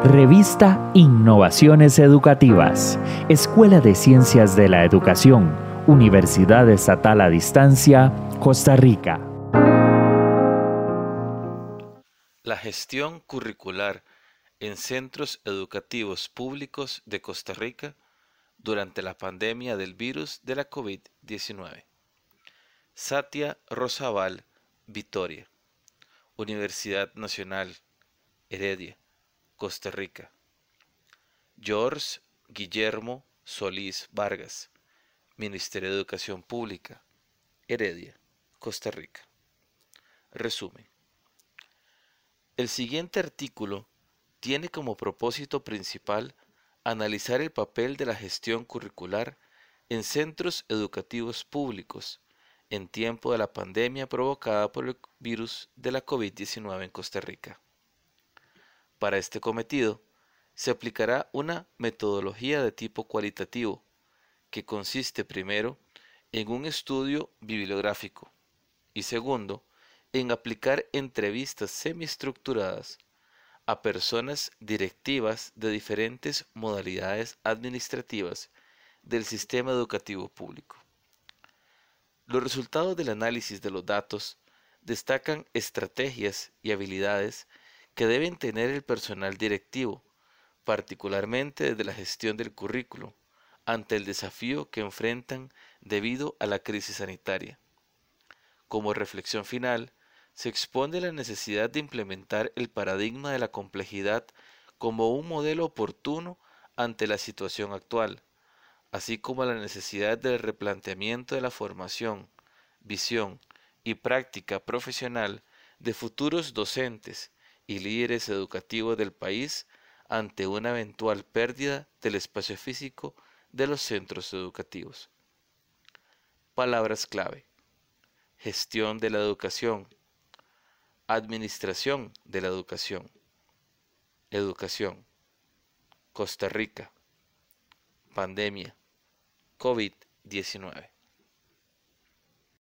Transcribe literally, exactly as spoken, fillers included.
Revista Innovaciones Educativas, Escuela de Ciencias de la Educación, Universidad Estatal a Distancia, Costa Rica. La gestión curricular en centros educativos públicos de Costa Rica durante la pandemia del virus de la COVID diecinueve. Satia Rosabal, Vitoria, Universidad Nacional, Heredia, Costa Rica. George Guillermo Solís Vargas, Ministerio de Educación Pública, Heredia, Costa Rica. Resumen. El siguiente artículo tiene como propósito principal analizar el papel de la gestión curricular en centros educativos públicos en tiempo de la pandemia provocada por el virus de la COVID diecinueve en Costa Rica. Para este cometido, se aplicará una metodología de tipo cualitativo, que consiste primero en un estudio bibliográfico y segundo, en aplicar entrevistas semiestructuradas a personas directivas de diferentes modalidades administrativas del sistema educativo público. Los resultados del análisis de los datos destacan estrategias y habilidades que deben tener el personal directivo, particularmente desde la gestión del currículo, ante el desafío que enfrentan debido a la crisis sanitaria. Como reflexión final, se expone la necesidad de implementar el paradigma de la complejidad como un modelo oportuno ante la situación actual, así como la necesidad del replanteamiento de la formación, visión y práctica profesional de futuros docentes y líderes educativos del país ante una eventual pérdida del espacio físico de los centros educativos. Palabras clave: gestión de la educación, administración de la educación, educación, Costa Rica, pandemia, COVID diecinueve.